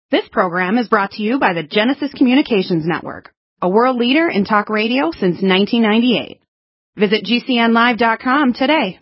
This program is brought to you by the Genesis Communications Network, a world leader in talk radio since 1998. Visit GCNlive.com today.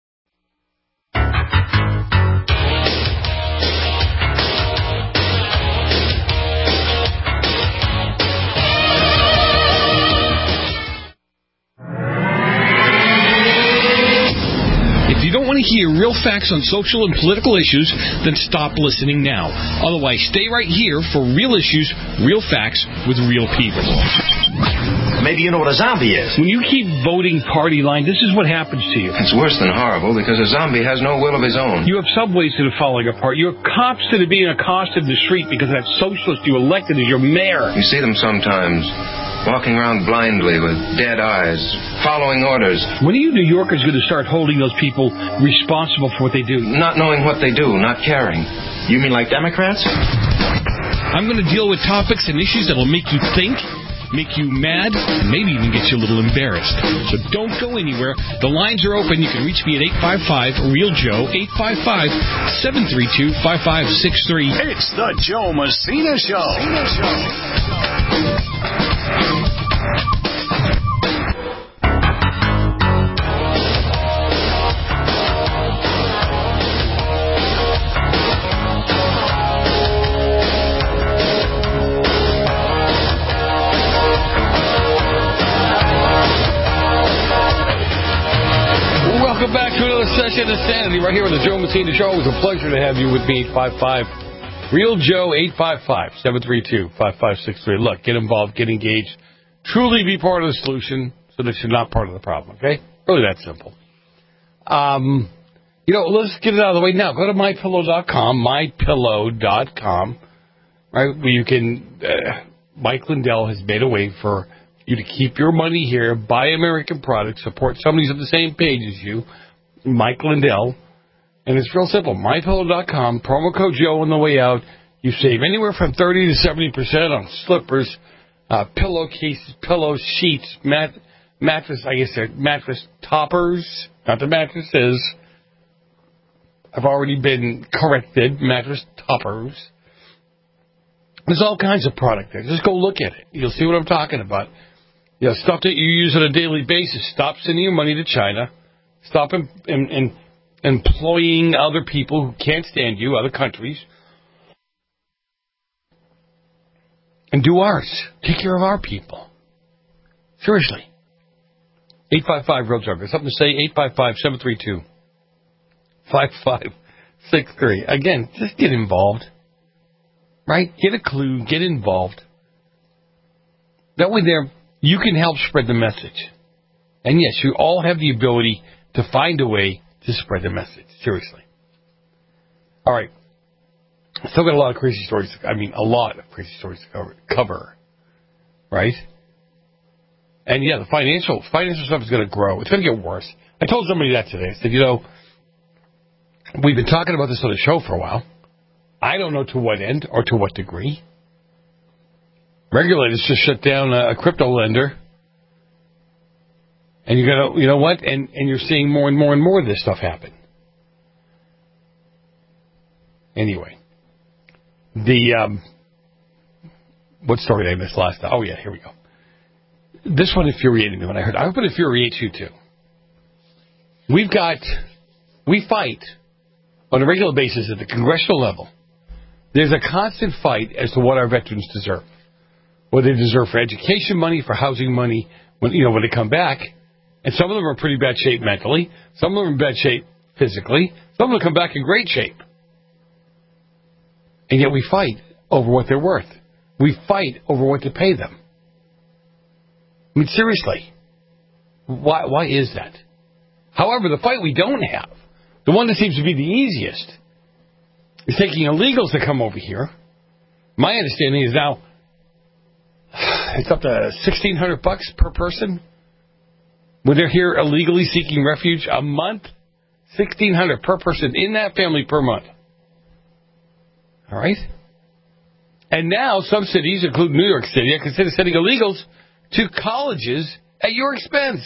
If you don't want to hear real facts on social and political issues, then stop listening now. Otherwise, stay right here for real issues, real facts, with real people. Maybe you know what a zombie is. When you keep voting party line, this is what happens to you. It's worse than horrible because a zombie has no will of his own. You have subways that are falling apart. You have cops that are being accosted in the street because that socialist you elected as your mayor. You see them sometimes, walking around blindly with dead eyes, following orders. When are you New Yorkers going to start holding those people responsible for what they do? Not knowing what they do, not caring. You mean like Democrats? I'm going to deal with topics and issues that will make you think, make you mad, and maybe even get you a little embarrassed. So don't go anywhere. The lines are open. You can reach me at 855-REAL-JOE, 855-732-5563. It's the Joe Messina Show. Welcome back to another session of Sanity right here on the Joe Messina Show. It was a pleasure to have you with me, 855-REAL-JOE, 855-732-5563. Look, get involved, get engaged. Truly be part of the solution so that you're not part of the problem, okay? Really that simple. Let's get it out of the way now. Go to MyPillow.com, MyPillow.com, right, where you can, Mike Lindell has made a way for you to keep your money here, buy American products, support somebody who's on the same page as you, Mike Lindell. And it's real simple. MyPillow.com, promo code Joe on the way out. You save anywhere from 30 to 70% on slippers, pillowcases, pillows, sheets, mattress, I guess they're mattress toppers, not the mattresses. I've already been corrected, mattress toppers. There's all kinds of product there. Just go look at it. You'll see what I'm talking about. Stuff that you use on a daily basis. Stop sending your money to China. Stop employing other people who can't stand you, other countries. And do ours. Take care of our people. Seriously. 855-REAL-JOE. Something to say? 855-732-5563. Again, just get involved. Right? Get a clue. Get involved. That way you can help spread the message. And yes, you all have the ability to find a way to spread the message. Seriously. All right. Still got a lot of crazy stories. A lot of crazy stories to cover. Right? And yeah, the financial stuff is going to grow. It's going to get worse. I told somebody that today. I said, we've been talking about this on the show for a while. I don't know to what end or to what degree. Regulators just shut down a crypto lender. And you're going to, you know what? And you're seeing more and more and more of this stuff happen. Anyway. What story did I miss last time? Oh, yeah, here we go. This one infuriated me when I heard it. I hope it infuriates you, too. We fight on a regular basis at the congressional level. There's a constant fight as to what our veterans deserve. What they deserve for education money, for housing money, when they come back. And some of them are in pretty bad shape mentally. Some of them are in bad shape physically. Some of them come back in great shape. And yet we fight over what they're worth. We fight over what to pay them. Seriously. Why is that? However, the fight we don't have, the one that seems to be the easiest, is taking illegals to come over here. My understanding is now it's up to $1,600 per person when they're here illegally seeking refuge a month. $1,600 per person in that family per month. All right? And now some cities, including New York City, are consider sending illegals to colleges at your expense.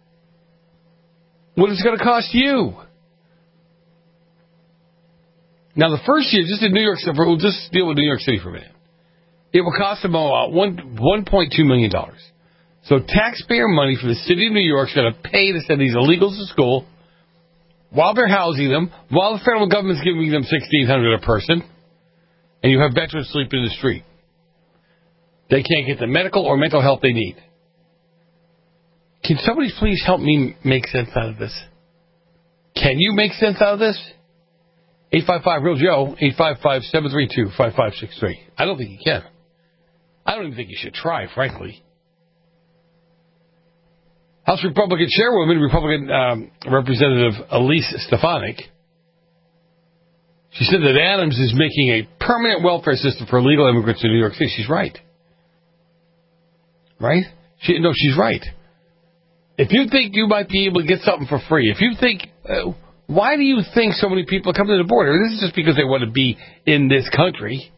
What is it going to cost you? Now, the first year, just in New York, we'll just deal with New York City for a minute. It will cost them about $1.2 million. So taxpayer money from the city of New York is going to pay to send these illegals to school while they're housing them, while the federal government's giving them $1,600 a person, and you have veterans sleeping in the street. They can't get the medical or mental help they need. Can somebody please help me make sense out of this? Can you make sense out of this? 855-REAL-JOE, 855-732-5563. I don't think you can. I don't even think you should try, frankly. House Republican Chairwoman, Republican Representative Elise Stefanik, she said that Adams is making a permanent welfare system for illegal immigrants in New York City. She's right. Right? She's right. If you think you might be able to get something for free, if you think, why do you think so many people come to the border? This is just because they want to be in this country.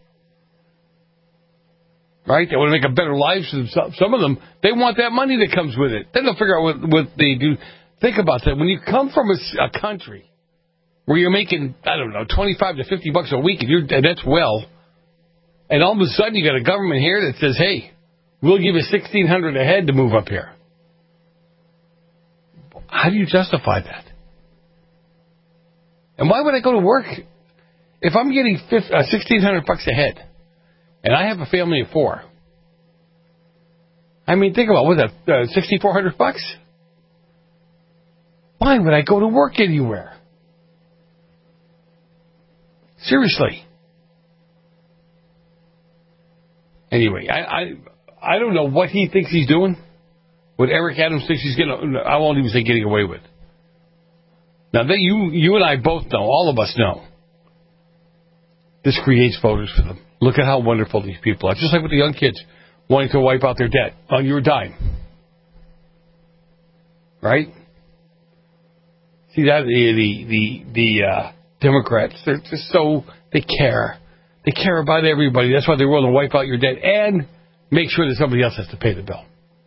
Right? They want to make a better life for themselves. Some of them, they want that money that comes with it. Then they'll figure out what they do. Think about that. When you come from a country where you're making, I don't know, $25 to $50 a week, and that's well, and all of a sudden you got a government here that says, hey, we'll give you $1,600 a head to move up here. How do you justify that? And why would I go to work if I'm getting $1,600 a head? And I have a family of 4. I mean, think about what's that? $6,400. Why would I go to work anywhere? Seriously. Anyway, I don't know what he thinks he's doing. What Eric Adams thinks he's getting. I won't even say getting away with. Now, you and I both know. All of us know. This creates voters for them. Look at how wonderful these people are. Just like with the young kids wanting to wipe out their debt on your dime. Right? See that? The Democrats, they're just so, they care. They care about everybody. That's why they're willing to wipe out your debt and make sure that somebody else has to pay the bill.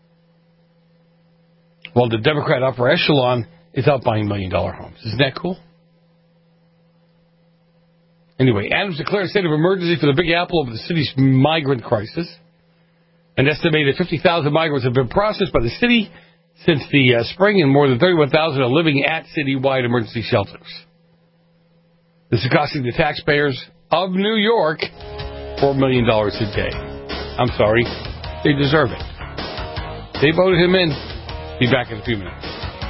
Well, the Democrat upper echelon is out buying $1 million homes. Isn't that cool? Anyway, Adams declared a state of emergency for the Big Apple over the city's migrant crisis. An estimated 50,000 migrants have been processed by the city since the spring, and more than 31,000 are living at citywide emergency shelters. This is costing the taxpayers of New York $4 million a day. I'm sorry, they deserve it. They voted him in. Be back in a few minutes.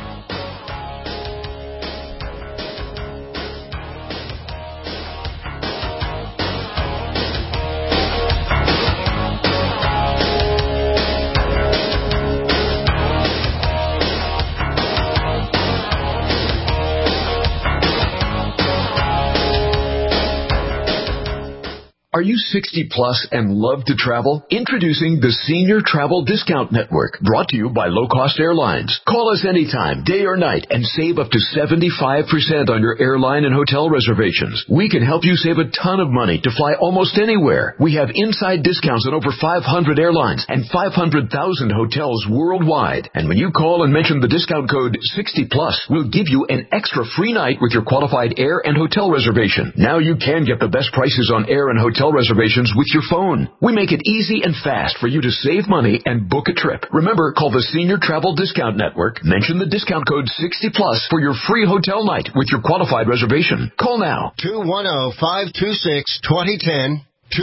Are you 60 plus and love to travel? Introducing the Senior Travel Discount Network, brought to you by Low Cost Airlines. Call us anytime, day or night, and save up to 75% on your airline and hotel reservations. We can help you save a ton of money to fly almost anywhere. We have inside discounts on over 500 airlines and 500,000 hotels worldwide. And when you call and mention the discount code 60 plus, we'll give you an extra free night with your qualified air and hotel reservation. Now you can get the best prices on air and hotel reservations with your phone. We make it easy and fast for you to save money and book a trip. Remember, call the Senior Travel Discount Network. Mention the discount code 60 plus for your free hotel night with your qualified reservation. Call now. 210-526-2010.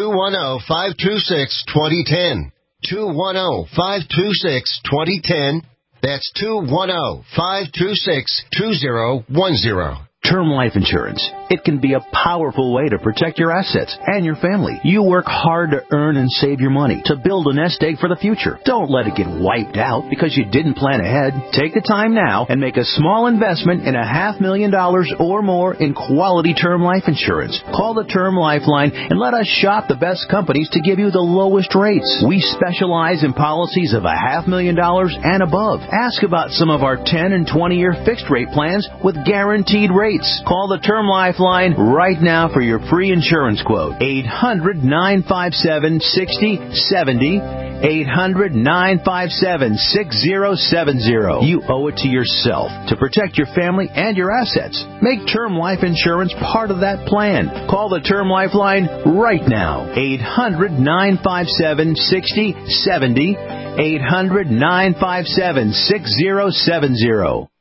210-526-2010. 210-526-2010. That's 210-526-2010. Term life insurance. It can be a powerful way to protect your assets and your family. You work hard to earn and save your money to build a nest egg for the future. Don't let it get wiped out because you didn't plan ahead. Take the time now and make a small investment in $500,000 or more in quality term life insurance. Call the Term Lifeline and let us shop the best companies to give you the lowest rates. We specialize in policies of $500,000 and above. Ask about some of our 10 and 20-year fixed rate plans with guaranteed rates. Call the Term Lifeline right now for your free insurance quote. 800-957-6070. 800-957-6070. You owe it to yourself to protect your family and your assets. Make term life insurance part of that plan. Call the Term Life line right now. 800-957-6070. 800-957-6070.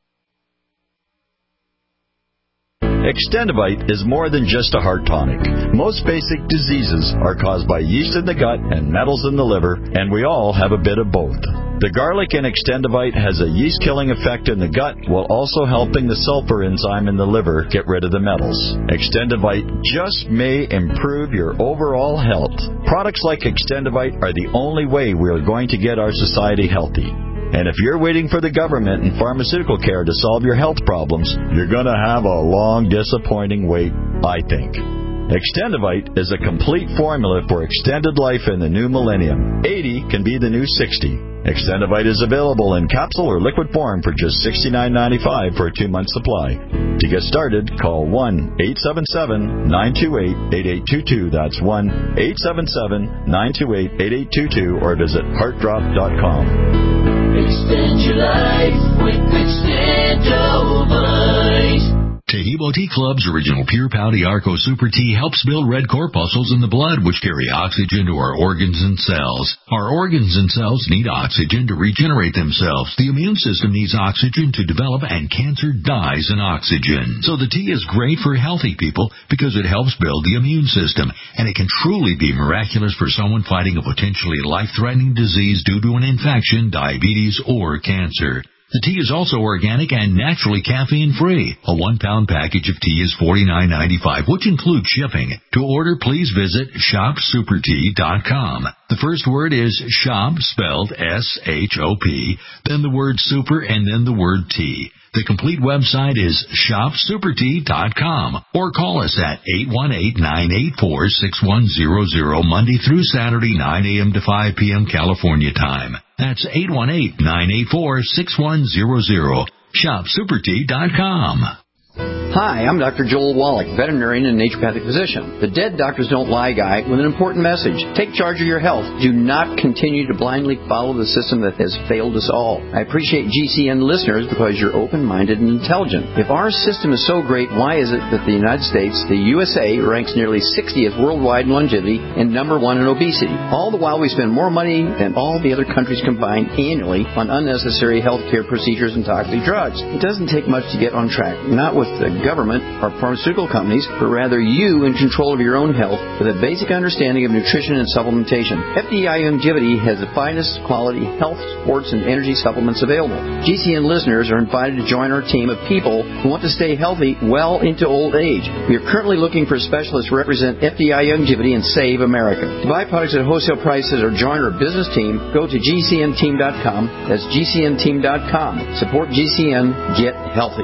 Extendivite is more than just a heart tonic. Most basic diseases are caused by yeast in the gut and metals in the liver, and we all have a bit of both. The garlic in Extendivite has a yeast-killing effect in the gut while also helping the sulfur enzyme in the liver get rid of the metals. Extendivite just may improve your overall health. Products like Extendivite are the only way we are going to get our society healthy. And if you're waiting for the government and pharmaceutical care to solve your health problems, you're going to have a long, disappointing wait, I think. Extendivite is a complete formula for extended life in the new millennium. 80 can be the new 60. Extendivite is available in capsule or liquid form for just $69.95 for a 2-month supply. To get started, call 1-877-928-8822. That's 1-877-928-8822 or visit heartdrop.com. Extend your life with Extendivite. Tehebo Tea Club's original Pure Pau Arco Super Tea helps build red corpuscles in the blood, which carry oxygen to our organs and cells. Our organs and cells need oxygen to regenerate themselves. The immune system needs oxygen to develop, and cancer dies in oxygen. So the tea is great for healthy people because it helps build the immune system, and it can truly be miraculous for someone fighting a potentially life-threatening disease due to an infection, diabetes, or cancer. The tea is also organic and naturally caffeine-free. A 1-pound package of tea is $49.95, which includes shipping. To order, please visit shopsupertea.com. The first word is shop, spelled S-H-O-P, then the word super, and then the word tea. The complete website is shopsupertea.com, or call us at 818-984-6100 Monday through Saturday, 9 a.m. to 5 p.m. California time. That's 818-984-6100. shopsupertea.com. Hi, I'm Dr. Joel Wallach, veterinarian and naturopathic physician. The Dead Doctors Don't Lie guy with an important message. Take charge of your health. Do not continue to blindly follow the system that has failed us all. I appreciate GCN listeners because you're open-minded and intelligent. If our system is so great, why is it that the United States, the USA, ranks nearly 60th worldwide in longevity and number 1 in obesity? All the while we spend more money than all the other countries combined annually on unnecessary health care procedures and toxic drugs. It doesn't take much to get on track. Not with the government or pharmaceutical companies, but rather you in control of your own health with a basic understanding of nutrition and supplementation. FDI Longevity has the finest quality health, sports, and energy supplements available. GCN listeners are invited to join our team of people who want to stay healthy well into old age. We are currently looking for specialists to represent FDI Longevity and Save America. To buy products at wholesale prices or join our business team, go to GCNteam.com. That's GCNteam.com. Support GCN. Get healthy.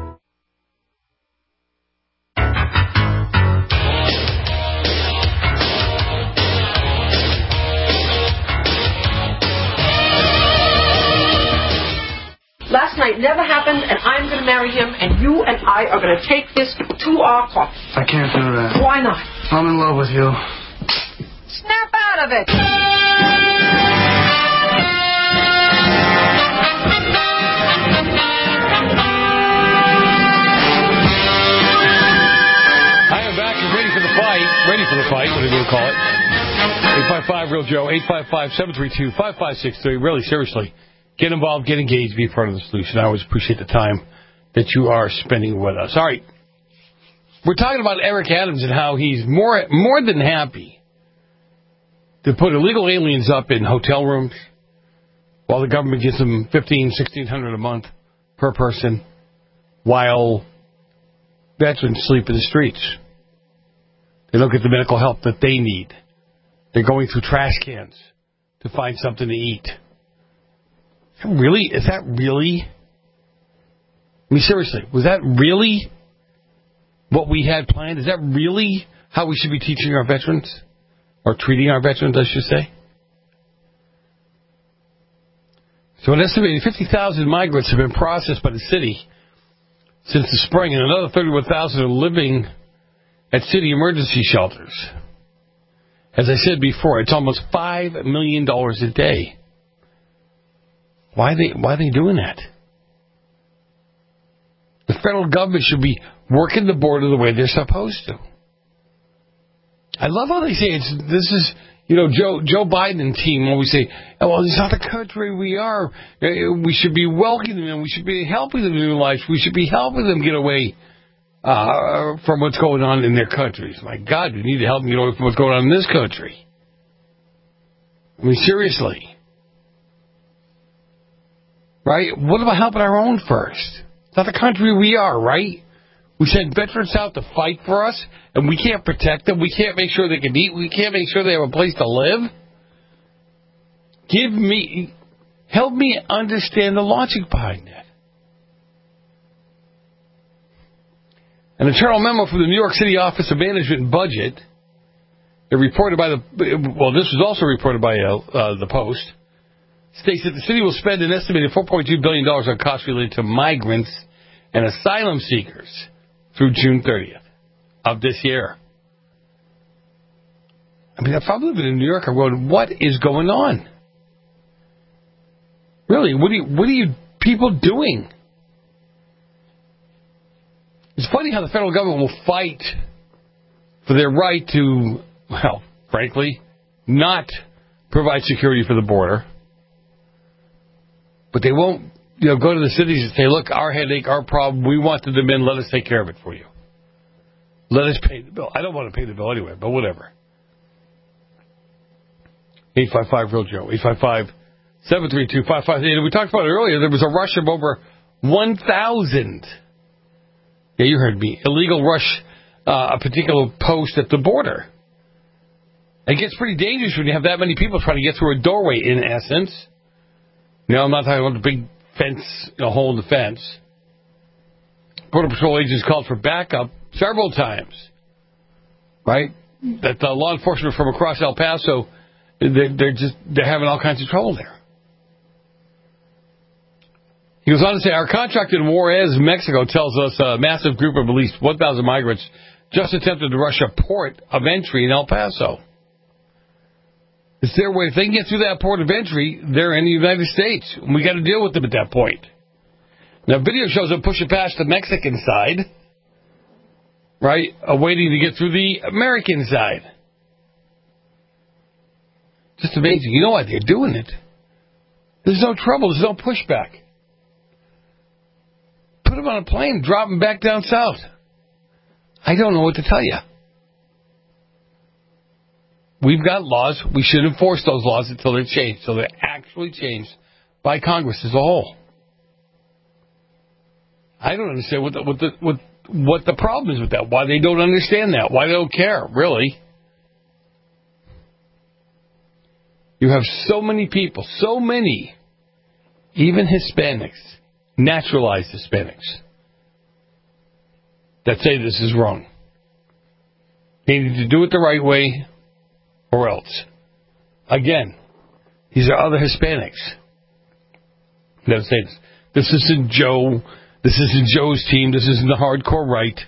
Last night never happened, and I'm going to marry him, and you and I are going to take this to our coffin. I can't do that. Why not? I'm in love with you. Snap out of it! I am back and ready for the fight, whatever you call it. 855-REAL-JOE, 855-732-5563. Really, seriously. Get involved, get engaged, be a part of the solution. I always appreciate the time that you are spending with us. All right. We're talking about Eric Adams and how he's more than happy to put illegal aliens up in hotel rooms while the government gives them $1,500-$1,600 a month per person while veterans sleep in the streets. They don't get the medical help that they need. They're going through trash cans to find something to eat. Is that really? I mean, seriously, was that really what we had planned? Is that really how we should be teaching our veterans? Or treating our veterans, I should say? So an estimated 50,000 migrants have been processed by the city since the spring, and another 31,000 are living at city emergency shelters. As I said before, it's almost $5 million a day. Why are they doing that? The federal government should be working the border the way they're supposed to. I love how they say this is, Joe Biden and team always say, well, it's not the country we are. We should be welcoming them. We should be helping them in their lives. We should be helping them get away from what's going on in their countries. My God, we need to help them get away from what's going on in this country. I mean, seriously. Right? What about helping our own first? It's not the country we are, right? We send veterans out to fight for us, and we can't protect them. We can't make sure they can eat. We can't make sure they have a place to live. Help me understand the logic behind that. An internal memo from the New York City Office of Management and Budget, this was also reported by the Post, states that the city will spend an estimated $4.2 billion on costs related to migrants and asylum seekers through June 30th of this year. I mean, if I'm living in New York, I'm going, what is going on? Really, what are you people doing? It's funny how the federal government will fight for their right to, well, frankly, not provide security for the border. But they won't, go to the cities and say, look, our headache, our problem, we want them in, let us take care of it for you. Let us pay the bill. I don't want to pay the bill anyway, but whatever. 855-REAL-JOE, 855-732-5588. We talked about it earlier. There was a rush of over 1,000. Yeah, you heard me. Illegal rush, a particular post at the border. It gets pretty dangerous when you have that many people trying to get through a doorway, in essence. I'm not talking about the big fence, hole in the fence. Border Patrol agents called for backup several times, right? That law enforcement from across El Paso, they're having all kinds of trouble there. He goes on to say, our contract in Juarez, Mexico, tells us a massive group of at least 1,000 migrants just attempted to rush a port of entry in El Paso. It's their way. If they can get through that port of entry, they're in the United States. And we got to deal with them at that point. Now, video shows them pushing past the Mexican side, right, waiting to get through the American side. Just amazing. You know why they're doing it? There's no trouble. There's no pushback. Put them on a plane, drop them back down south. I don't know what to tell you. We've got laws. We should enforce those laws until they're changed, so they're actually changed by Congress as a whole. I don't understand what the problem is with that. Why they don't understand that? Why they don't care? Really? You have so many people, even Hispanics, naturalized Hispanics, that say this is wrong. They need to do it the right way. Or else. Again, these are other Hispanics that say this. This isn't Joe. This isn't Joe's team. This isn't the hardcore right.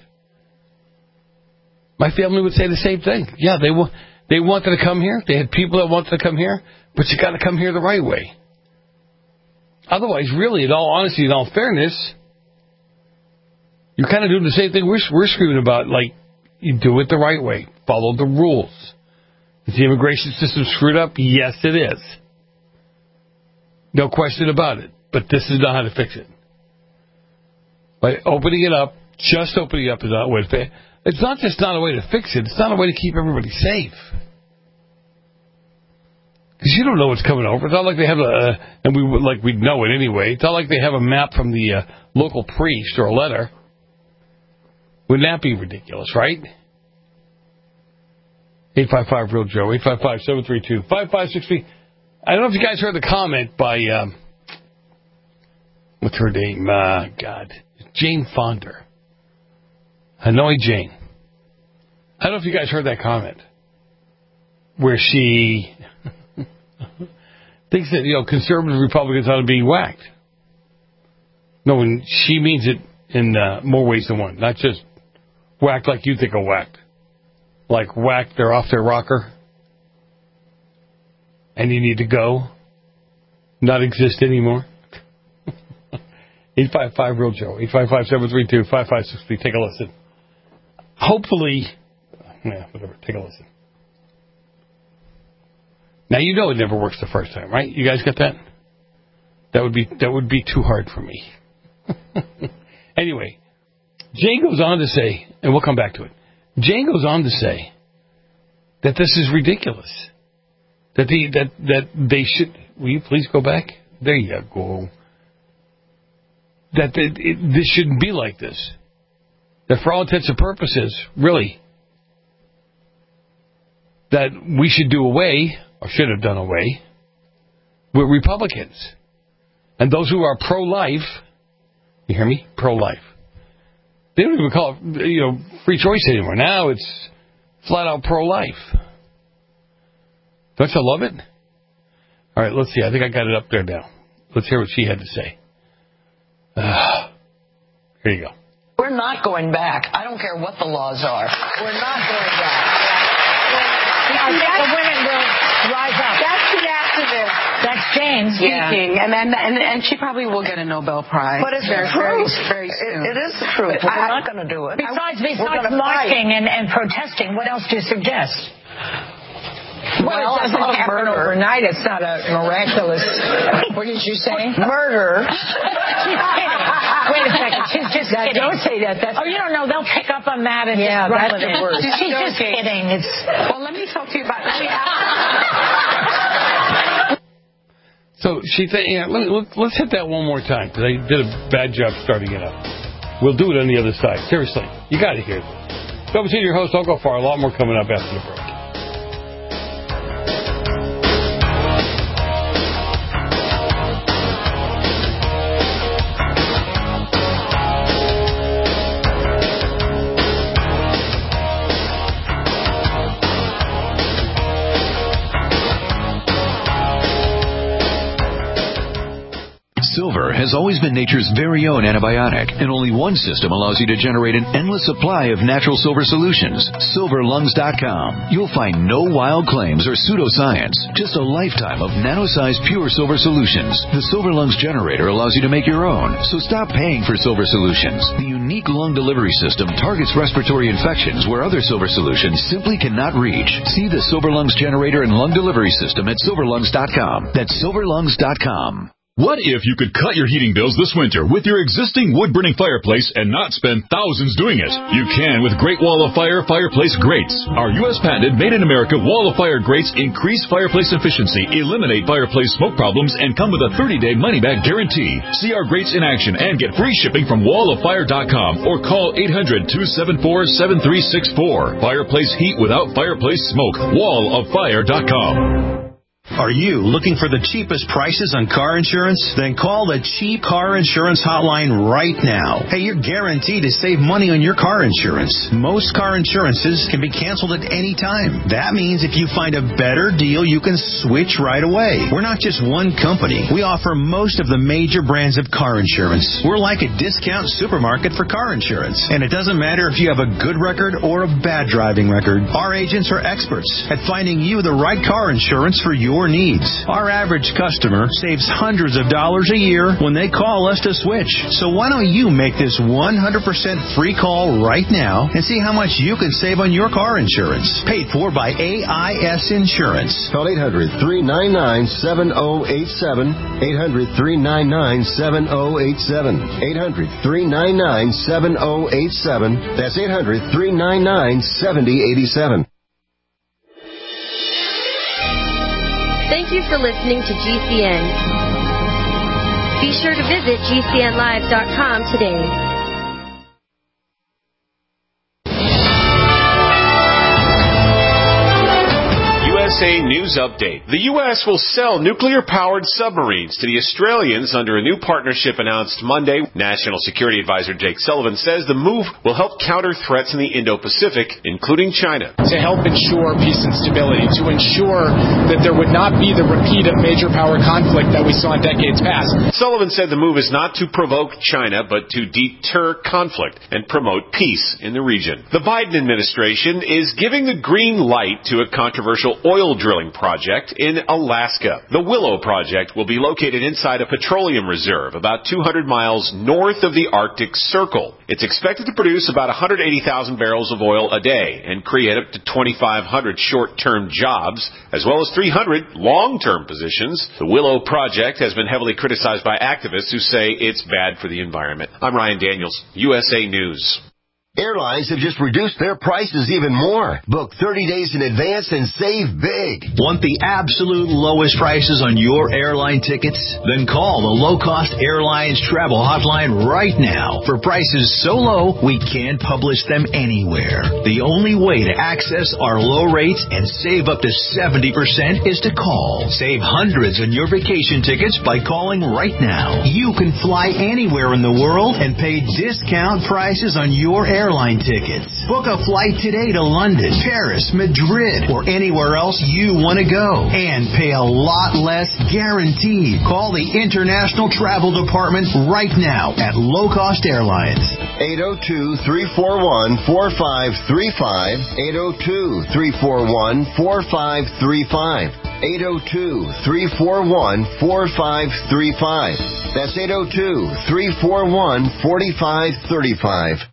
My family would say the same thing. Yeah, they wanted to come here. They had people that wanted to come here, but you got to come here the right way. Otherwise, really, in all honesty, in all fairness, you're kind of doing the same thing we're screaming about. Like, you do it the right way. Follow the rules. Is the immigration system screwed up? Yes, it is. No question about it. But this is not how to fix it. By opening it up, just opening it up is not a way to fix it. It's not just not a way to fix it. It's not a way to keep everybody safe. Because you don't know what's coming over. It's not like they have we'd know it anyway. It's not like they have a map from the local priest or a letter. Wouldn't that be ridiculous, right? 855-REAL-JOE, 855-732-5563. I don't know if you guys heard the comment by, what's her name? Jane Fonda. Hanoi Jane. I don't know if you guys heard that comment. Where she thinks that, conservative Republicans ought to be whacked. No, when she means it in more ways than one. Not just whacked like you think of whacked. Like whack, they're off their rocker. and you need to go, not exist anymore. 855 Real Joe, 855-732-5563. Take a listen. Hopefully, whatever, take a listen. Now, you know it never works the first time, right? You guys got that? That would be too hard for me. Anyway, Jane goes on to say, and we'll come back to it. Jane goes on to say that this is ridiculous. That they should. Will you please go back? There you go. That this shouldn't be like this. That for all intents and purposes, really, that we should do away, or should have done away, with Republicans. And those who are pro-life, you hear me? Pro-life. They don't even call it, free choice anymore. Now it's flat out pro-life. Don't you love it? All right, let's see. I think I got it up there now. Let's hear what she had to say. Here you go. We're not going back. I don't care what the laws are. We're not going back. I think the women will rise up. That's the activist. That's Jane speaking, and she probably will get a Nobel Prize. But it's very, very soon. It is the truth. We're not going to do it. Besides marching and protesting, what else do you suggest? Well, it doesn't happen overnight. It's not a miraculous. What did you say? Murder. Wait a second. She's just kidding. Don't say that. You don't know. They'll pick up on that and just run with it. She's just kidding. Well, let me talk to you about it. So she said, let's hit that one more time, because I did a bad job starting it up. We'll do it on the other side. Seriously. You got to hear this. Double C, your host. Don't go far. A lot more coming up after the break. Silver has always been nature's very own antibiotic, and only one system allows you to generate an endless supply of natural silver solutions. SilverLungs.com. You'll find no wild claims or pseudoscience, just a lifetime of nano-sized pure silver solutions. The Silver Lungs generator allows you to make your own, so stop paying for silver solutions. The unique lung delivery system targets respiratory infections where other silver solutions simply cannot reach. See the Silver Lungs generator and lung delivery system at SilverLungs.com. That's SilverLungs.com. What if you could cut your heating bills this winter with your existing wood-burning fireplace and not spend thousands doing it? You can with Great Wall of Fire fireplace grates. Our U.S. patented, made-in-America Wall of Fire grates increase fireplace efficiency, eliminate fireplace smoke problems, and come with a 30-day money-back guarantee. See our grates in action and get free shipping from walloffire.com or call 800-274-7364. Fireplace heat without fireplace smoke. walloffire.com. Are you looking for the cheapest prices on car insurance? Then call the Cheap Car Insurance Hotline right now. Hey, you're guaranteed to save money on your car insurance. Most car insurances can be canceled at any time. That means if you find a better deal, you can switch right away. We're not just one company. We offer most of the major brands of car insurance. We're like a discount supermarket for car insurance. And it doesn't matter if you have a good record or a bad driving record. Our agents are experts at finding you the right car insurance for your needs. Our average customer saves hundreds of dollars a year when they call us to switch. So why don't you make this 100% free call right now and see how much you can save on your car insurance. Paid for by AIS Insurance. Call 800-399-7087. 800-399-7087. 800-399-7087. That's 800-399-7087. Thank you for listening to GCN. Be sure to visit GCNlive.com today. USA News Update. The U.S. will sell nuclear-powered submarines to the Australians under a new partnership announced Monday. National Security Advisor Jake Sullivan says the move will help counter threats in the Indo-Pacific, including China. To help ensure peace and stability, to ensure that there would not be the repeat of major power conflict that we saw in decades past. Sullivan said the move is not to provoke China, but to deter conflict and promote peace in the region. The Biden administration is giving the green light to a controversial oil oil drilling project in Alaska. The Willow Project will be located inside a petroleum reserve about 200 miles north of the Arctic Circle. It's expected to produce about 180,000 barrels of oil a day and create up to 2,500 short-term jobs, as well as 300 long-term positions. The Willow Project has been heavily criticized by activists who say it's bad for the environment. I'm Ryan Daniels, USA News. Airlines have just reduced their prices even more. Book 30 days in advance and save big. Want the absolute lowest prices on your airline tickets? Then call the Low Cost Airlines Travel Hotline right now for prices so low we can't publish them anywhere. The only way to access our low rates and save up to 70% is to call. Save hundreds on your vacation tickets by calling right now. You can fly anywhere in the world and pay discount prices on your airline tickets. Book a flight today to London, Paris, Madrid, or anywhere else you want to go. And pay a lot less guaranteed. Call the International Travel Department right now at Low Cost Airlines. 802-341-4535. 802-341-4535. 802-341-4535. That's 802-341-4535.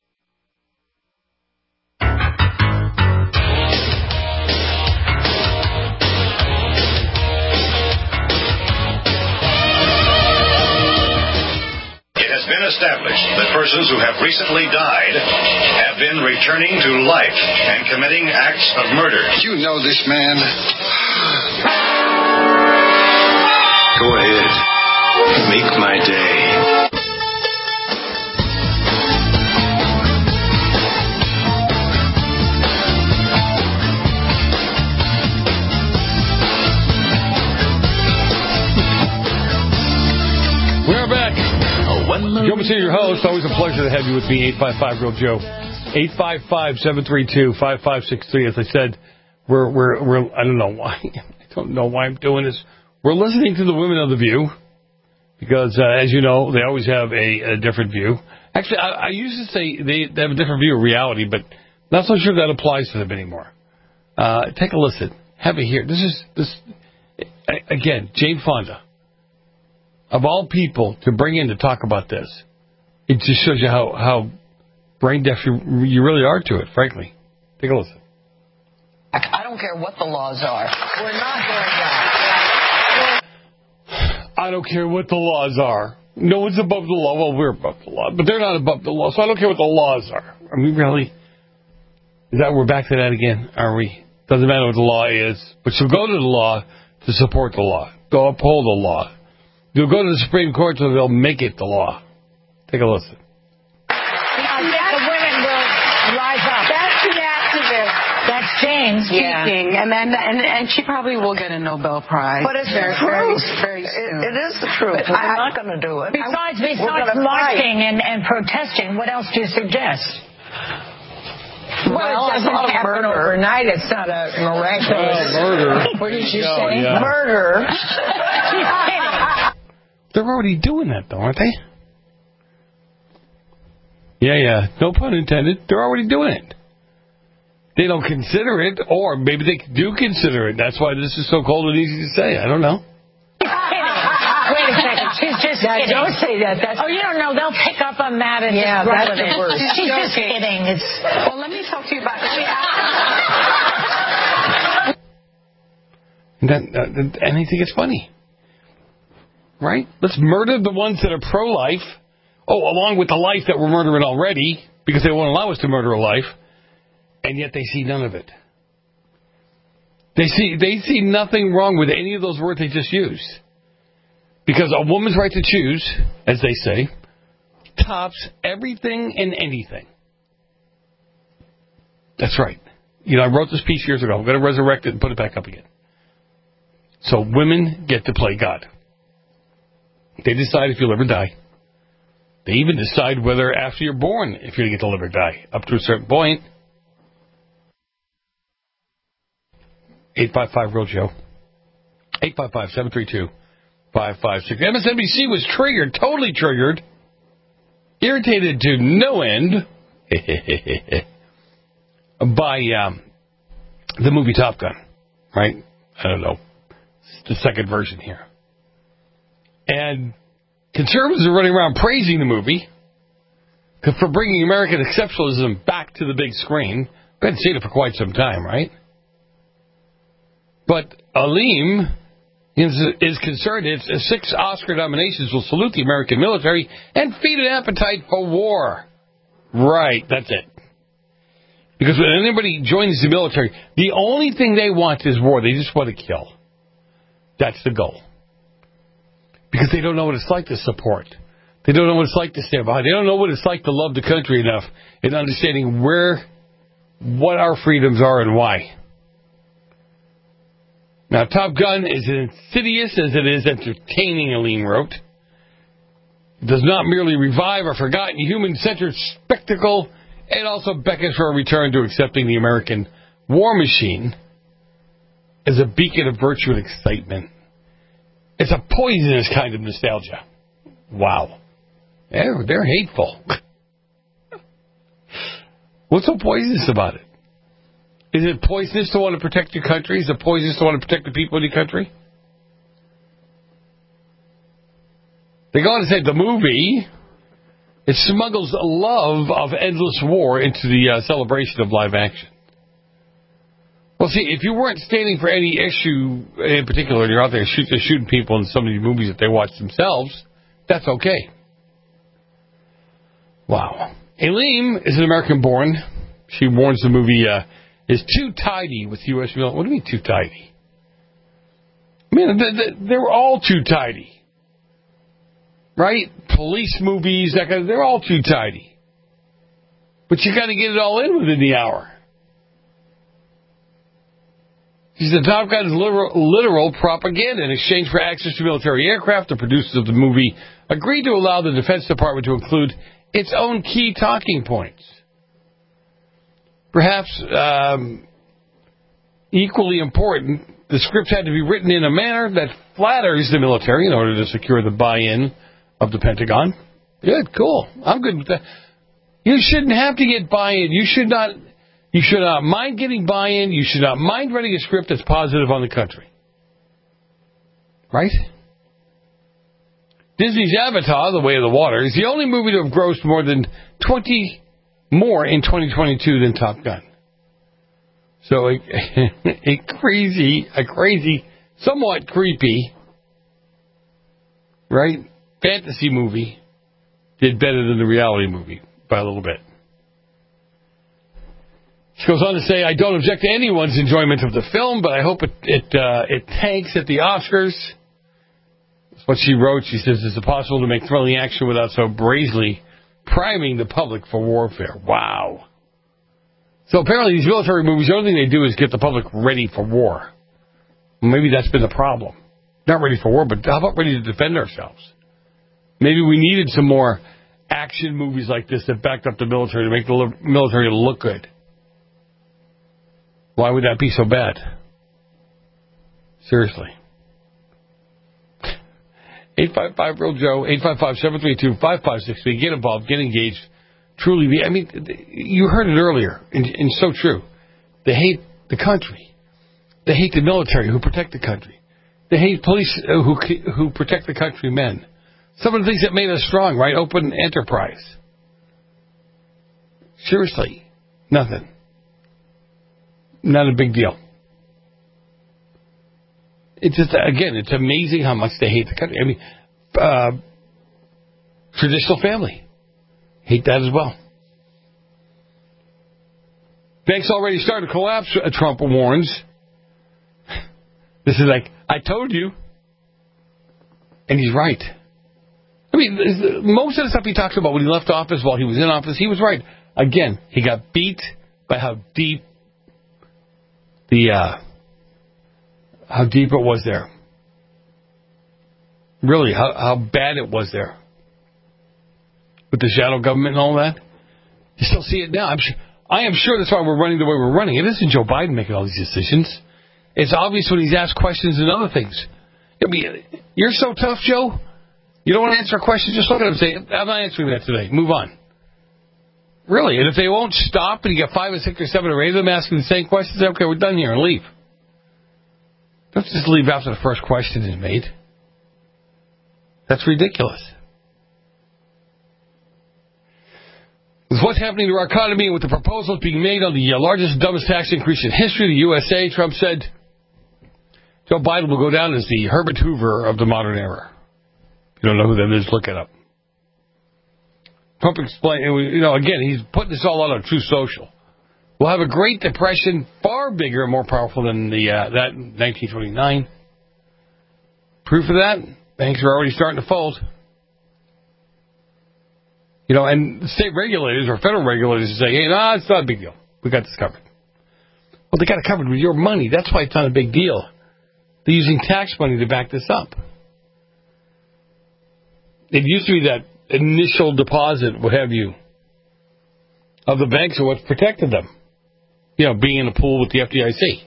Established that persons who have recently died have been returning to life and committing acts of murder. You know this man. Go ahead. Make my day. We're back. Joe Messina, your host. Always a pleasure to have you with me, 855-REAL Joe. 855-732-5563. As I said, we're I don't know why. I don't know why I'm doing this. We're listening to the women of The View because, as you know, they always have a different view. Actually, I used to say they have a different view of reality, but not so sure that applies to them anymore. Take a listen. Have it here. This again, Jane Fonda. Of all people to bring in to talk about this, it just shows you how brain deaf you really are to it, frankly. Take a listen. I don't care what the laws are. We're not doing that. I don't care what the laws are. No one's above the law. Well, we're above the law, but they're not above the law, so I don't care what the laws are. Are we really? We're back to that again, are we? Doesn't matter what the law is, but you'll go to the law to support the law. Go uphold the law. You'll go to the Supreme Court so they'll make it the law. Take a listen. I think the women will rise up. That's the activist. That's Jane speaking, and she probably will get a Nobel Prize. But it's the truth. Very soon. It is the truth. But we're not going to do it. Besides marching and protesting, what else do you suggest? Well, it doesn't happen overnight. It's not a miraculous. Murder. What did you say? Yeah. Murder. They're already doing that, though, aren't they? Yeah. No pun intended. They're already doing it. They don't consider it, or maybe they do consider it. That's why this is so cold and easy to say. I don't know. Wait a second. She's just kidding. Don't say that. You don't know. They'll pick up on that and just run with it. She's just kidding. Well, let me talk to you about And I think it's funny. Right? Let's murder the ones that are pro-life. Along with the life that we're murdering already, because they won't allow us to murder a life, and yet they see none of it. They see nothing wrong with any of those words they just used. Because a woman's right to choose, as they say, tops everything and anything. That's right. I wrote this piece years ago. I'm going to resurrect it and put it back up again. So women get to play God. They decide if you'll ever die. They even decide whether after you're born, if you're going to get to live or die, up to a certain point. 855-REAL Joe. 855-732-5563. MSNBC was triggered, totally triggered, irritated to no end by the movie Top Gun. right? I don't know. It's the second version here. And conservatives are running around praising the movie for bringing American exceptionalism back to the big screen. We've been seeing it for quite some time, right? But Aleem is concerned its 6 Oscar nominations will salute the American military and feed an appetite for war. Right, that's it. Because when anybody joins the military, the only thing they want is war. They just want to kill. That's the goal. Because they don't know what it's like to support. They don't know what it's like to stand behind. They don't know what it's like to love the country enough in understanding what our freedoms are and why. Now, Top Gun is as insidious as it is entertaining, Aleem wrote. It does not merely revive a forgotten human-centered spectacle. It also beckons for a return to accepting the American war machine as a beacon of virtue and excitement. It's a poisonous kind of nostalgia. Wow. They're hateful. What's so poisonous about it? Is it poisonous to want to protect your country? Is it poisonous to want to protect the people in your country? They go on to say the movie, it smuggles a love of endless war into the celebration of live action. Well, see, if you weren't standing for any issue in particular and you're out there shooting people in some of the movies that they watch themselves, that's okay. Wow. Aleem is an American-born. She warns the movie is too tidy with U.S. military. What do you mean too tidy? I mean, they're all too tidy. Right? Police movies, that kind of, they're all too tidy. But you got to get it all in within the hour. She said Top Gun is literal propaganda. In exchange for access to military aircraft, the producers of the movie agreed to allow the Defense Department to include its own key talking points. Perhaps equally important, the script had to be written in a manner that flatters the military in order to secure the buy-in of the Pentagon. Good, cool. I'm good with that. You shouldn't have to get buy-in. You should not mind getting buy-in. You should not mind writing a script that's positive on the country. Right? Disney's Avatar, The Way of the Water, is the only movie to have grossed more than 20 more in 2022 than Top Gun. So a crazy, somewhat creepy, right, fantasy movie did better than the reality movie by a little bit. She goes on to say, I don't object to anyone's enjoyment of the film, but I hope it tanks at the Oscars. That's what she wrote. She says, is it possible to make thrilling action without so brazenly priming the public for warfare? Wow. So apparently these military movies, the only thing they do is get the public ready for war. Maybe that's been the problem. Not ready for war, but how about ready to defend ourselves? Maybe we needed some more action movies like this that backed up the military to make the military look good. Why would that be so bad? Seriously. 855-REAL-JOE, 855-732-5563. Get involved, get engaged. Truly, I mean, you heard it earlier, and so true. They hate the country. They hate the military who protect the country. They hate police who protect the countrymen. Some of the things that made us strong, right? Open enterprise. Seriously, nothing. Not a big deal. It's just, again, it's amazing how much they hate the country. I mean, traditional family. Hate that as well. Banks already started to collapse, Trump warns. This is like, I told you. And he's right. I mean, most of the stuff he talks about when he left office, while he was in office, he was right. Again, he got beat by how deep it was there. Really, how bad it was there. With the shadow government and all that. You still see it now. I am sure that's why we're running the way we're running. It isn't Joe Biden making all these decisions. It's obvious when he's asked questions and other things. I mean, you're so tough, Joe. You don't want to answer a question? Just look at him and say, I'm not answering that today. Move on. Really. And if they won't stop and you get 5 or 6 or 7 or 8 of them asking the same questions, okay, we're done here and leave. Don't just leave after the first question is made. That's ridiculous. With what's happening to our economy and with the proposals being made on the largest, dumbest tax increase in history of the USA, Trump said, Joe Biden will go down as the Herbert Hoover of the modern era. If you don't know who that is, look it up. Trump explained, again, he's putting this all out on Truth Social. We'll have a Great Depression far bigger and more powerful than that in 1929. Proof of that? Banks are already starting to fold. And state regulators or federal regulators say, hey, no, it's not a big deal. We got this covered. Well, they got it covered with your money. That's why it's not a big deal. They're using tax money to back this up. It used to be that initial deposit, what have you, of the banks are what protected them. Being in a pool with the FDIC.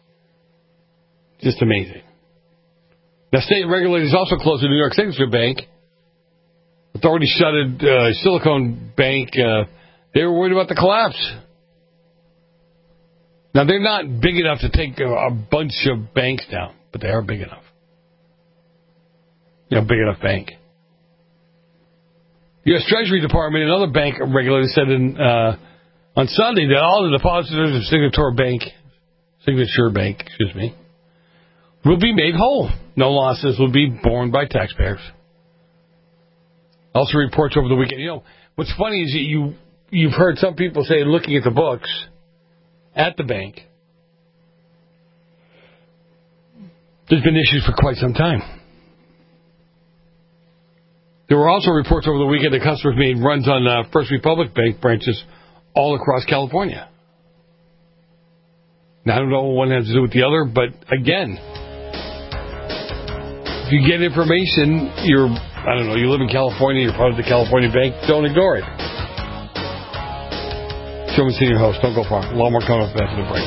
Just amazing. Now, state regulators also closed the New York Signature Bank. Authorities shuttered Silicon Bank. They were worried about the collapse. Now, they're not big enough to take a bunch of banks down, but they are big enough. Big enough bank. U.S. Treasury Department and other bank regulators said on Sunday that all the depositors of Signature Bank, will be made whole. No losses will be borne by taxpayers. Also reports over the weekend. What's funny is that you've heard some people say, looking at the books at the bank, there's been issues for quite some time. There were also reports over the weekend that customers made runs on First Republic Bank branches all across California. Now, I don't know what one has to do with the other, but again, if you get information, you live in California, you're part of the California Bank, don't ignore it. Show me senior host, don't go far. A lot more coming up after the break.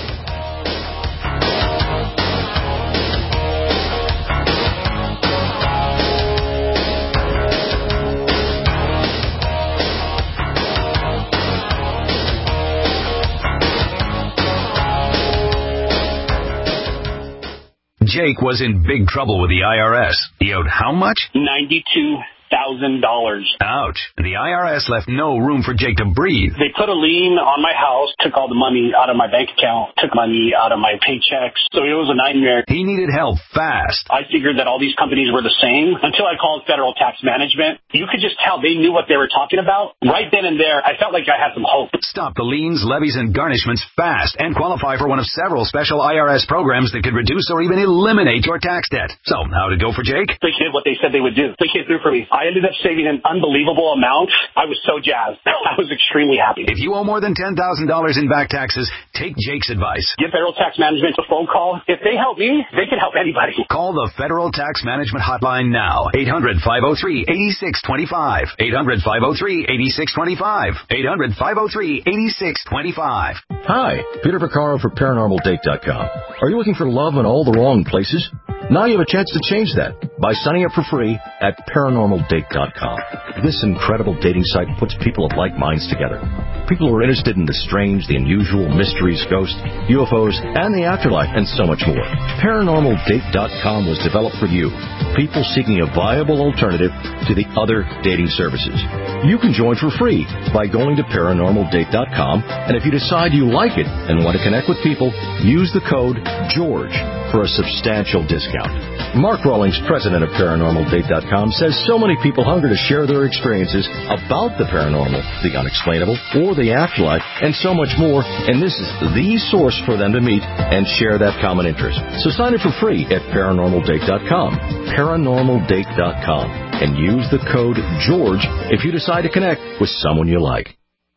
Jake was in big trouble with the IRS. He owed how much? $92,000. Ouch. The IRS left no room for Jake to breathe. They put a lien on my house, took all the money out of my bank account, took money out of my paychecks. So it was a nightmare. He needed help fast. I figured that all these companies were the same until I called Federal Tax Management. You could just tell they knew what they were talking about. Right then and there, I felt like I had some hope. Stop the liens, levies, and garnishments fast and qualify for one of several special IRS programs that could reduce or even eliminate your tax debt. So, how'd it go for Jake? They did what they said they would do. They came through for me. I ended up saving an unbelievable amount. I was so jazzed. I was extremely happy. If you owe more than $10,000 in back taxes, take Jake's advice. Give Federal Tax Management a phone call. If they help me, they can help anybody. Call the Federal Tax Management Hotline now. 800-503-8625. 800-503-8625. 800-503-8625. Hi, Peter Vaccaro for ParanormalDate.com. Are you looking for love in all the wrong places? Now you have a chance to change that by signing up for free at ParanormalDate.com. This incredible dating site puts people of like minds together. People who are interested in the strange, the unusual, mysteries, ghosts, UFOs, and the afterlife, and so much more. ParanormalDate.com was developed for you, people seeking a viable alternative to the other dating services. You can join for free by going to ParanormalDate.com, and if you decide you like it and want to connect with people, use the code GEORGE for a substantial discount. Mark Rawlings, president of ParanormalDate.com, says so many people hunger to share their experiences about the paranormal, the unexplainable, or the afterlife, and so much more, and this is the source for them to meet and share that common interest. So sign up for free at ParanormalDate.com, ParanormalDate.com, and use the code GEORGE if you decide to connect with someone you like.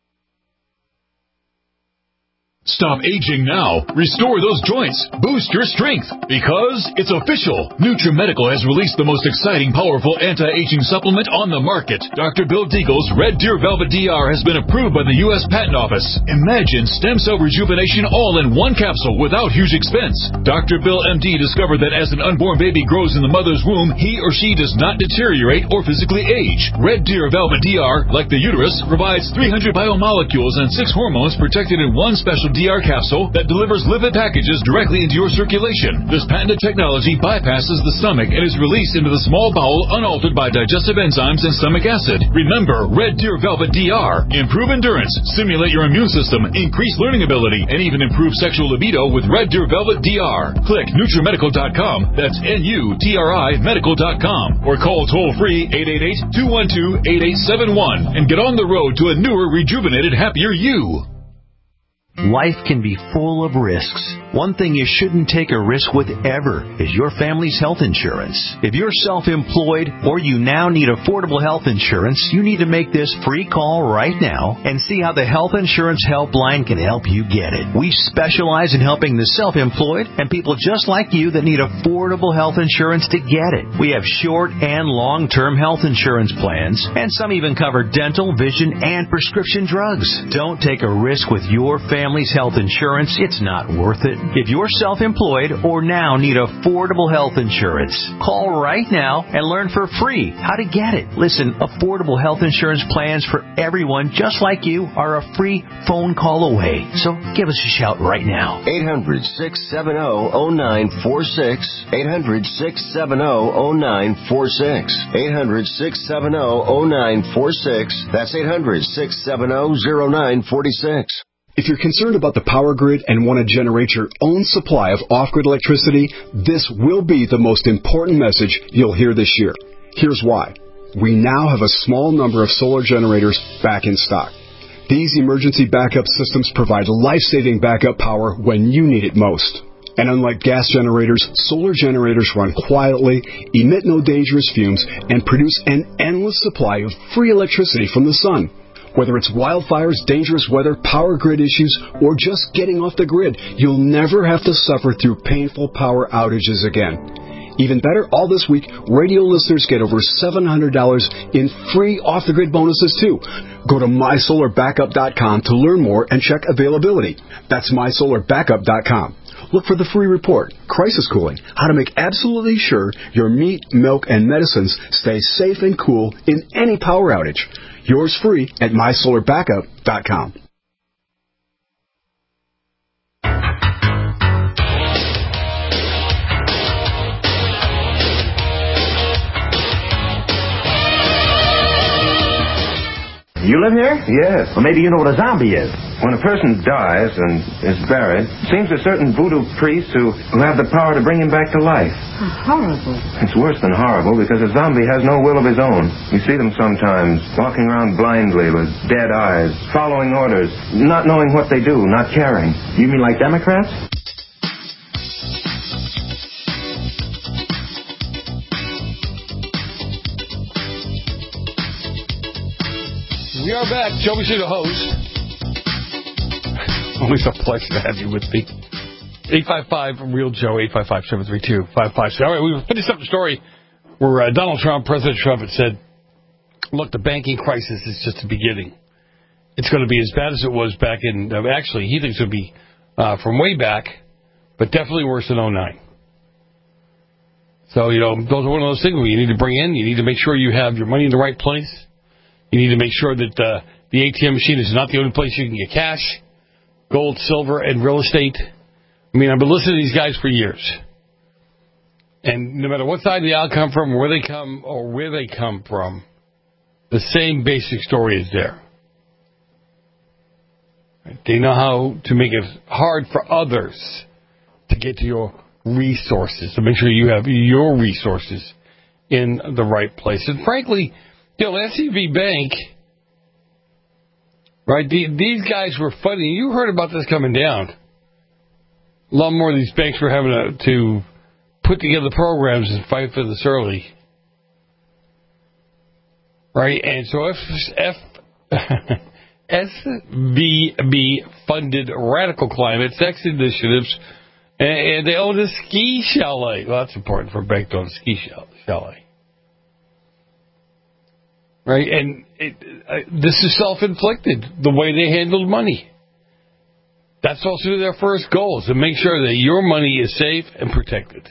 Stop aging now. Restore those joints. Boost your strength. Because it's official. NutriMedical has released the most exciting, powerful anti-aging supplement on the market. Dr. Bill Deagle's Red Deer Velvet DR has been approved by the U.S. Patent Office. Imagine stem cell rejuvenation all in one capsule without huge expense. Dr. Bill MD discovered that as an unborn baby grows in the mother's womb, he or she does not deteriorate or physically age. Red Deer Velvet DR, like the uterus, provides 300 biomolecules and 6 hormones protected in one special DR capsule that delivers lipid packages directly into your circulation. This patented technology bypasses the stomach and is released into the small bowel unaltered by digestive enzymes and stomach acid. Remember, Red Deer Velvet DR. Improve endurance, stimulate your immune system, increase learning ability, and even improve sexual libido with Red Deer Velvet DR. Click NutriMedical.com. That's NUTRI Medical.com. Or call toll-free 888-212-8871 and get on the road to a newer, rejuvenated, happier you. Life can be full of risks. One thing you shouldn't take a risk with ever is your family's health insurance. If you're self-employed or you now need affordable health insurance, you need to make this free call right now and see how the Health Insurance Helpline can help you get it. We specialize in helping the self-employed and people just like you that need affordable health insurance to get it. We have short and long-term health insurance plans, and some even cover dental, vision, and prescription drugs. Don't take a risk with your family's health insurance. It's not worth it. If you're self-employed or now need affordable health insurance, call right now and learn for free how to get it. Listen, affordable health insurance plans for everyone just like you are a free phone call away. So give us a shout right now. 800-670-0946. 800-670-0946. 800-670-0946. That's 800-670-0946. If you're concerned about the power grid and want to generate your own supply of off-grid electricity, this will be the most important message you'll hear this year. Here's why. We now have a small number of solar generators back in stock. These emergency backup systems provide life-saving backup power when you need it most. And unlike gas generators, solar generators run quietly, emit no dangerous fumes, and produce an endless supply of free electricity from the sun. Whether it's wildfires, dangerous weather, power grid issues, or just getting off the grid, you'll never have to suffer through painful power outages again. Even better, all this week, radio listeners get over $700 in free off-the-grid bonuses, too. Go to MySolarBackup.com to learn more and check availability. That's MySolarBackup.com. Look for the free report, Crisis Cooling, how to make absolutely sure your meat, milk, and medicines stay safe and cool in any power outage. Yours free at MySolarBackup.com. You live here? Yes. Well, maybe you know what a zombie is. When a person dies and is buried, it seems a certain voodoo priest who have the power to bring him back to life. Horrible. It's worse than horrible because a zombie has no will of his own. You see them sometimes walking around blindly with dead eyes, following orders, not knowing what they do, not caring. You mean like Democrats? We are back. Joe Machino, the host. Always a pleasure to have you with me. 855-REAL-JOE, 855-732-55. All right, we finished up the story where Donald Trump, President Trump, had said, look, the banking crisis is just the beginning. It's going to be as bad as it was back in, actually, he thinks it would be from way back, but definitely worse than 2009. So, those are one of those things where you need to bring in, you need to make sure you have your money in the right place. You need to make sure that the ATM machine is not the only place you can get cash, gold, silver, and real estate. I mean, I've been listening to these guys for years. And no matter what side of the aisle come from, where they come from, the same basic story is there. They know how to make it hard for others to get to your resources, to make sure you have your resources in the right place. And frankly, SCB Bank, right, these guys were funny. You heard about this coming down. A lot more of these banks were having to put together programs and fight for this early. Right, and so SVB funded radical climate sex initiatives, and they own a ski chalet. Well, that's important for a bank to own a ski chalet. Right, and this is self-inflicted, the way they handled money. That's also their first goal, is to make sure that your money is safe and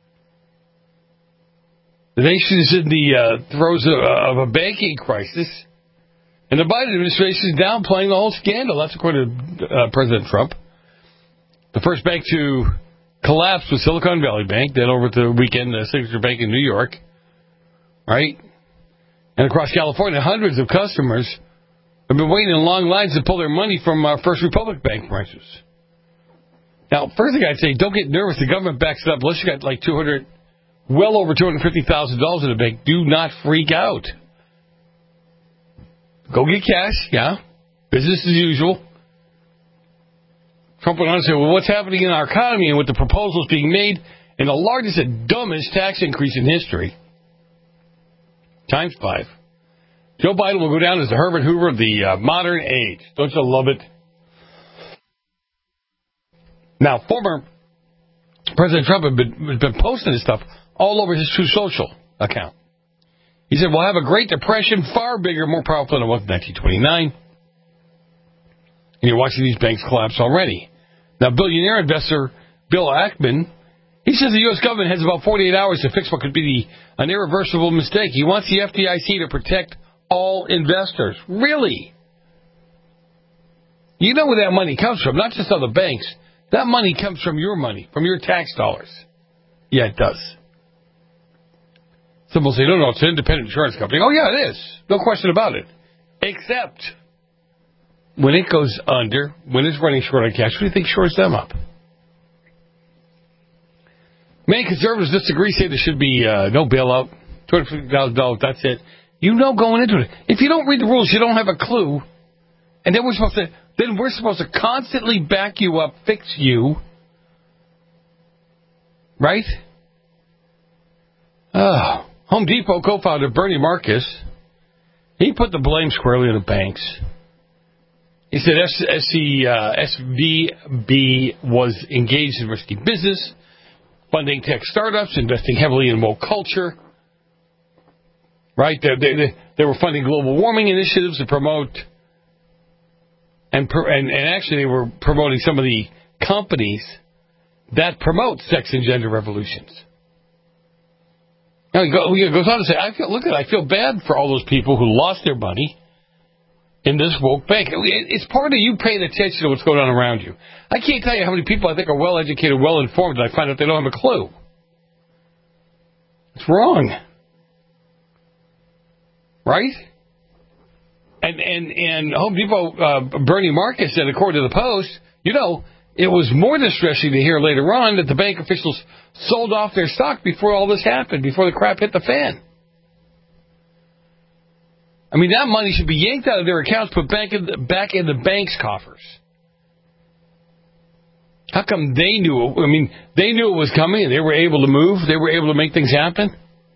protected. The nation is in the throes of a banking crisis, and the Biden administration is downplaying the whole scandal. That's according to President Trump. The first bank to collapse was Silicon Valley Bank. Then over the weekend, the Signature Bank in New York. Right? And across California, hundreds of customers have been waiting in long lines to pull their money from First Republic Bank branches. Now, first thing I'd say, don't get nervous. The government backs it up. Unless you got like well over $250,000 in the bank, do not freak out. Go get cash, yeah. Business as usual. Trump went on to say, well, what's happening in our economy and with the proposals being made and the largest and dumbest tax increase in history. Times 5. Joe Biden will go down as the Herbert Hoover of the modern age. Don't you love it? Now, former President Trump has been posting this stuff all over his True Social account. He said, we'll have a Great Depression, far bigger, more powerful than it was in 1929. And you're watching these banks collapse already. Now, billionaire investor Bill Ackman, he says the U.S. government has about 48 hours to fix what could be an irreversible mistake. He wants the FDIC to protect all investors. Really? You know where that money comes from, not just other banks. That money comes from your money, from your tax dollars. Yeah, it does. Some will say, no, it's an independent insurance company. Oh, yeah, it is. No question about it. Except when it goes under, when it's running short on cash, what do you think shores them up? Many conservatives disagree, say there should be no bailout, $250,000, that's it. You know going into it. If you don't read the rules, you don't have a clue. And then we're supposed to constantly back you up, fix you. Right? Home Depot co-founder Bernie Marcus, he put the blame squarely on the banks. He said SVB was engaged in risky business, funding tech startups, investing heavily in woke culture. Right? They were funding global warming initiatives to promote, and actually they were promoting some of the companies that promote sex and gender revolutions. Now, he goes on to say, I feel bad for all those people who lost their money in this woke bank. It's part of you paying attention to what's going on around you. I can't tell you how many people I think are well-educated, well-informed, and I find out they don't have a clue. It's wrong. Right? And Home Depot, Bernie Marcus said, according to the Post, it was more distressing to hear later on that the bank officials sold off their stock before all this happened, before the crap hit the fan. I mean, that money should be yanked out of their accounts, put back in the bank's coffers. How come they knew it? I mean, they knew it was coming and they were able to move. They were able to make things happen.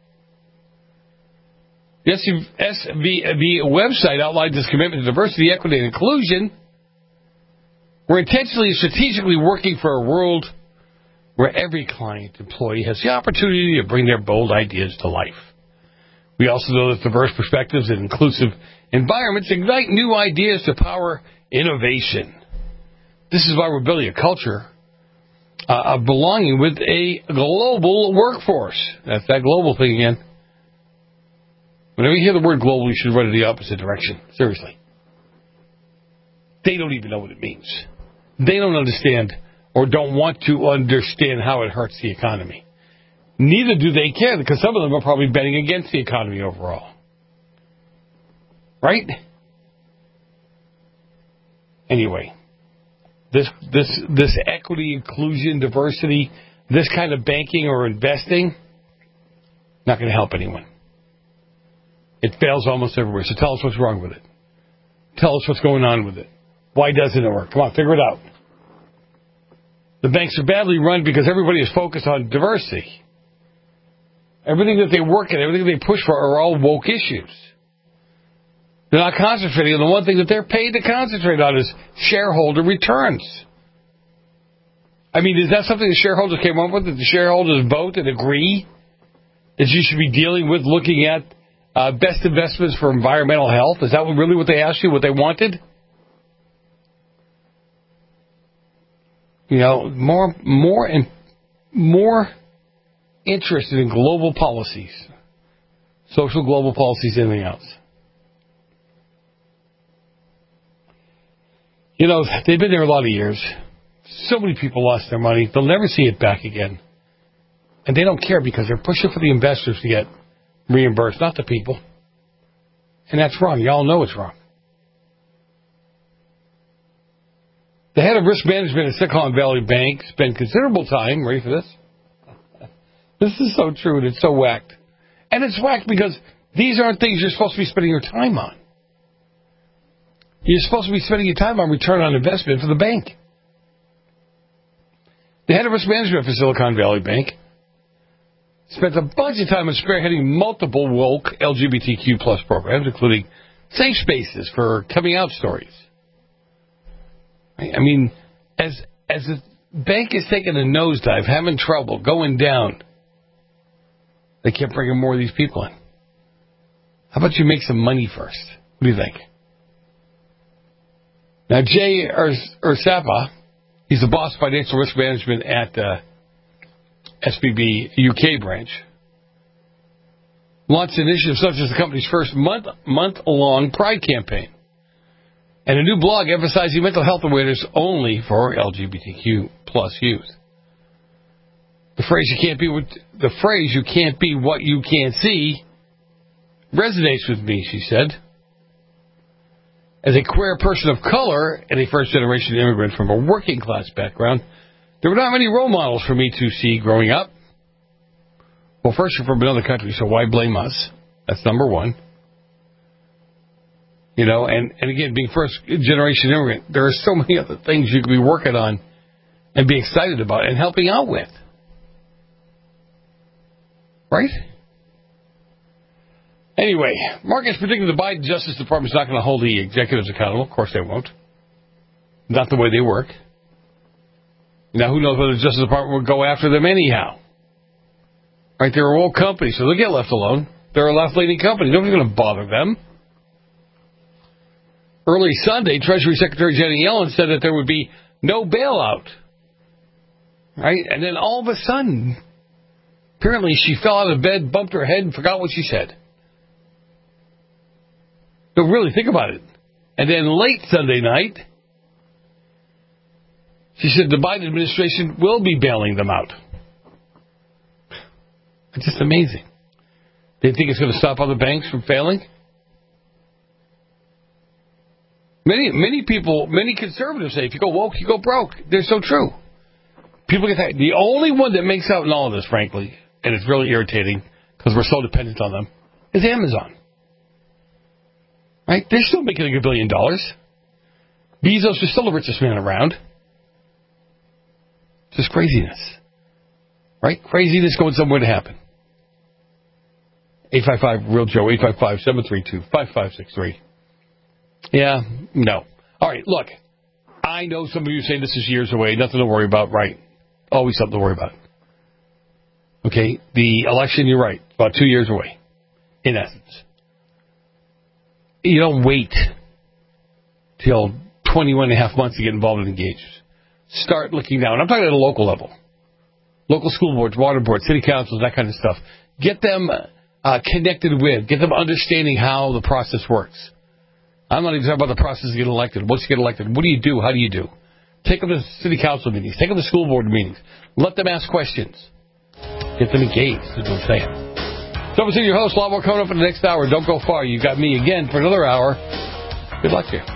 The SVB website outlines its commitment to diversity, equity, and inclusion. We're intentionally and strategically working for a world where every client employee has the opportunity to bring their bold ideas to life. We also know that diverse perspectives and inclusive environments ignite new ideas to power innovation. This is why we're building a culture of belonging with a global workforce. That's that global thing again. Whenever you hear the word global, you should run in the opposite direction. Seriously. They don't even know what it means. They don't understand or don't want to understand how it hurts the economy. Neither do they care, because some of them are probably betting against the economy overall. Right? Anyway, this equity, inclusion, diversity, this kind of banking or investing, not going to help anyone. It fails almost everywhere. So tell us what's wrong with it. Tell us what's going on with it. Why doesn't it work? Come on, figure it out. The banks are badly run because everybody is focused on diversity. Everything that they work at, everything they push for are all woke issues. They're not concentrating on the one thing that they're paid to concentrate on is shareholder returns. I mean, is that something the shareholders came up with? Did the shareholders vote and agree that you should be dealing with looking at best investments for environmental health? Is that really what they asked you, what they wanted? More interested in global policies, social global policies, than anything else. They've been there a lot of years. So many people lost their money. They'll never see it back again. And they don't care because they're pushing for the investors to get reimbursed, not the people. And that's wrong. Y'all know it's wrong. The head of risk management at Silicon Valley Bank spent considerable time, ready for this? This is so true and it's so whacked. And it's whacked because these aren't things you're supposed to be spending your time on. You're supposed to be spending your time on return on investment for the bank. The head of risk management for Silicon Valley Bank spent a bunch of time on spearheading multiple woke LGBTQ plus programs, including safe spaces for coming out stories. I mean, as the bank is taking a nosedive, having trouble, going down, they kept bringing more of these people in. How about you make some money first? What do you think? Now, Jay Ursapa, he's the boss of financial risk management at SVB UK branch, launched initiatives such as the company's first month-long Pride campaign and a new blog emphasizing mental health awareness only for LGBTQ plus youth. The phrase "you can't be what you can't see" resonates with me, she said. As a queer person of color and a first-generation immigrant from a working-class background, there were not many role models for me to see growing up. Well, first, you're from another country, so why blame us? That's number one. You know, and again, being first-generation immigrant, there are so many other things you could be working on and be excited about and helping out with. Right? Anyway, markets predicting the Biden Justice Department is not going to hold the executives accountable. Of course they won't. Not the way they work. Now, who knows whether the Justice Department will go after them anyhow. Right? They're a woke company, so they'll get left alone. They're a left-leaning company. Nobody's going to bother them. Early Sunday, Treasury Secretary Janet Yellen said that there would be no bailout. Right? And then all of a sudden, apparently she fell out of bed, bumped her head, and forgot what she said. So really, think about it. And then late Sunday night, she said the Biden administration will be bailing them out. It's just amazing. They think it's going to stop other banks from failing? Many people, many conservatives say, if you go woke, you go broke. They're so true. People get that. The only one that makes out in all of this, frankly, and it's really irritating because we're so dependent on them, is Amazon. Right? They're still making $1 billion. Bezos is still the richest man around. Just craziness. Right? Craziness going somewhere to happen. 855-REAL-JOE, 855-732-5563. Yeah, no. All right, look. I know some of you say this is years away, nothing to worry about, right? Always something to worry about. Okay, the election, you're right, about 2 years away, in essence. You don't wait till 21 and a half months to get involved and engaged. Start looking down. I'm talking at a local level. Local school boards, water boards, city councils, that kind of stuff. Get them connected with, get them understanding how the process works. I'm not even talking about the process of getting elected. Once you get elected, what do you do? How do you do? Take them to city council meetings. Take them to school board meetings. Let them ask questions. Get them engaged, is what I'm saying. So I'm your host. A lot more coming up in the next hour. Don't go far. You got me again for another hour. Good luck to you.